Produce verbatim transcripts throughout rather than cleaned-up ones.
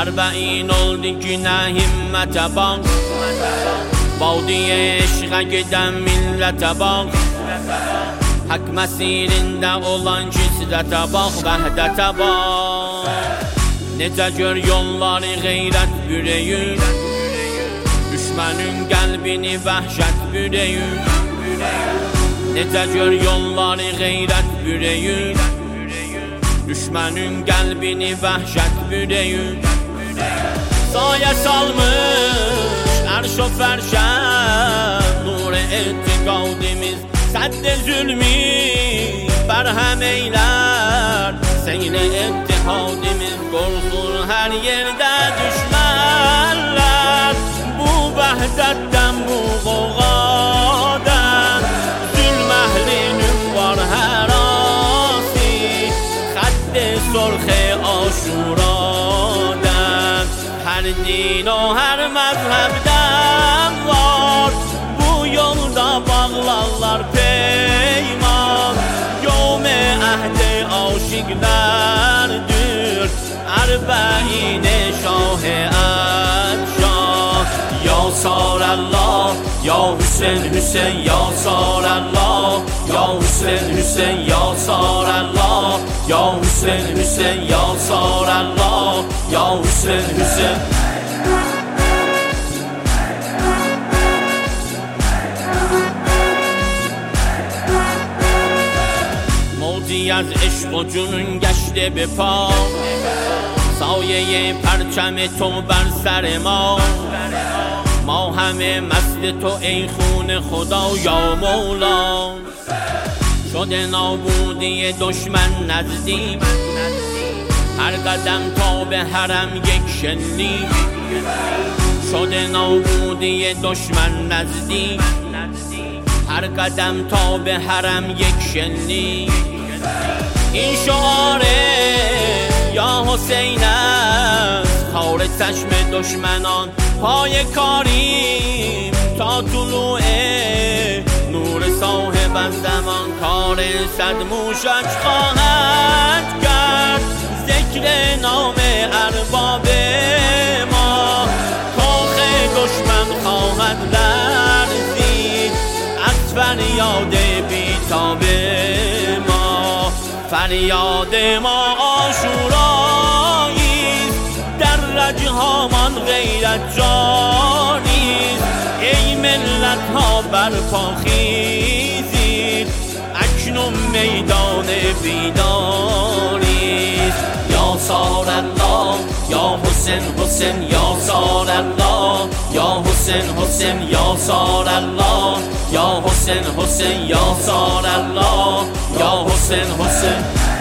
اربعین oldu günə himmətə bax Vadiyə eşqə gedən millətə bax Hak məsirində olan kisrətə bax Vəhdətə bax Necə gör yolları qeyrət bürəyür Düşmənin qəlbini vəhşət bürəyür Necə gör yolları qeyrət bürəyür Düşmənin qəlbini vəhşət bürəyür Sayə salmış ərş o fərşə Nur etiqadimiz sədd-i zülmi Bərhəm eylər Seynə ittihadimiz Qorxur hər yerdə düşmənlər Bu vəhdətdən, bu qoğadan Zülm əhlinin var hər asi Xədd-i sorx-i aşuradan Hər din o hər məzhəbdən var Bu yolda bağlarlar peyman Yom-i əhd-i aşiqlərdir Ərbəin-i şah-ı ədşah Ya Sarəllah, Ya Hüseyn, Hüseyn, Ya Sarəllah Ya Hüseyn, Hüseyn, Ya Sarəllah Ya Hüseyn, Hüseyn, Ya Sarəllah Ya Hüseyn, Hüseyn Mavci az eşq o cünün gəşdi be pa سایه پرچم تو بر سر ما ما همه مست تو ای خون خدا یا مولا شده نابودی دشمن نزدیک هر قدم تا به حرم یک شلیک شده نابودی دشمن نزدیک هر قدم تا به حرم یک شلیک این شعاره یا حسین است خار چشم دشمنان پای کاریم تا طلوع نور صاحب زمان کار صد موشک خواهد کرد ذکر نام ارباب ما کاخ دشمن خواهد لرزید از فریاد بیتاب ما فریاد ما آشوراییست در رجهامان غیرت جاریست ای ملت ها برپا خیزید اکنون میدان بیداریست یا سارالله یا حسین حسین یا سارالله یا حسین حسین یا سارالله یا حسین حسین یا سارالله یا حسین حسین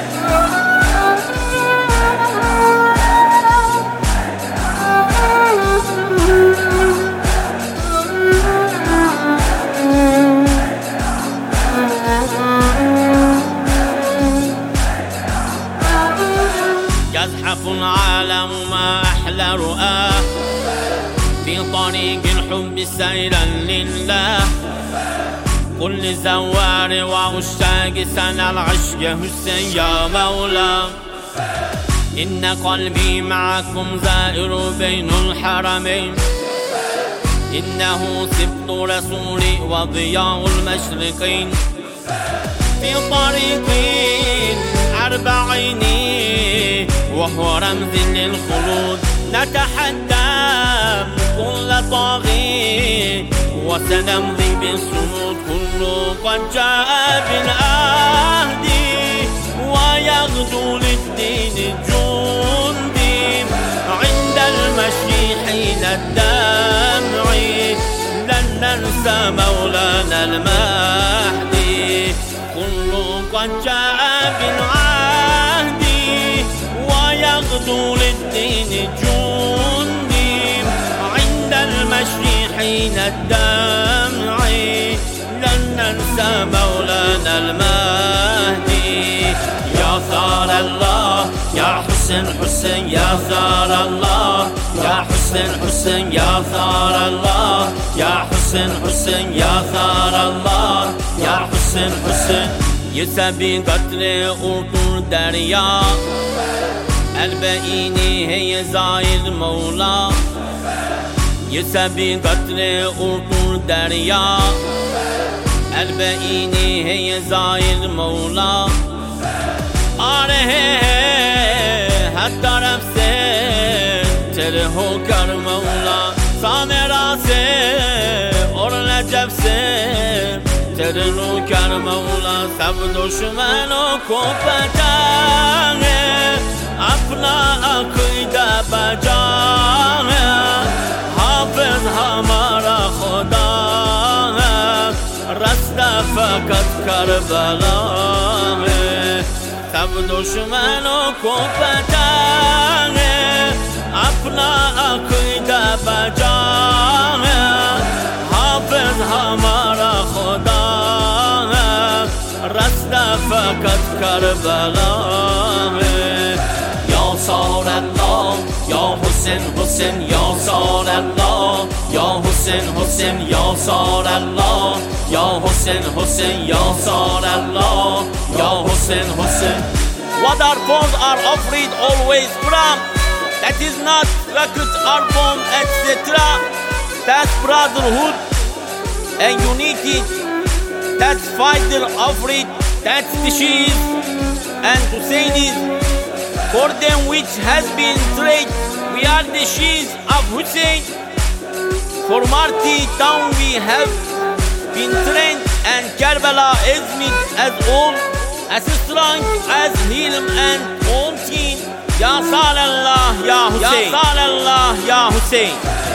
يزحف العالم ما أحلى رؤاه في طريق الحب سيرا لله كل زوار وعشاق سنى العشق حسين يا مولا إن قلبي معكم زائر بين الحرمين إنه سبط رسولي وضياء المشرقين في طريق أربعين وهو رمز للخلود نتحدى كل طاغي وسنمضي بالصمود كل قد جاء بالعهد ويغدو للدين جندي عند المشي حين الدمع لن ننسى مولانا المهدي كل قد جاء بالعهد ويغدو للدين جندي عند المشي حين الدمع لن ننسى مولانا المهدي يا ثار الله يا حسين حسين يا ثار الله يا حسين حسين يا ثار الله يا حسين حسين يا ثار الله يا حسين حسين ये सभी कतरे उठूं दरिया البعینی ہے ظاہر مولا، یہ سبھی قطرے اردو دریا، البعینی ہے یہ ظاہر مولا، آ رہے ہیں ہر طرف سے تیرے ہو کر مولا، سامرا سے اور نجف سے تیرے ہو کر مولا، سب دشمنوں کو پتہ ہے اپنا عقیدہ بجا ہے، حافظ ہمارا خدا ہے، رستہ فقط کربلا ہے، سب دشمنوں کو پتہ ہے اپنا عقیدہ بجا ہے، حافظ ہمارا خدا ہے، رستہ فقط کربلا ہے۔ یا صار اللہ یا حسین حسین یا صار اللہ یا حسین حسین یا صار اللہ یا حسین حسین یا صار اللہ یا حسین حسین. What our bones are afraid always from, that is not rocket or bomb et cetera. That's brotherhood and unity. That's fighter afraid. That's the Shias and Husseinis. For them which has been trade, we are the Shias of Hussein. For Marty town we have been trained, and Karbala is made as old, as strong as Hilm and Mountain. Ya Salallah, Ya Hussein. Ya Salallah, Ya Hussein.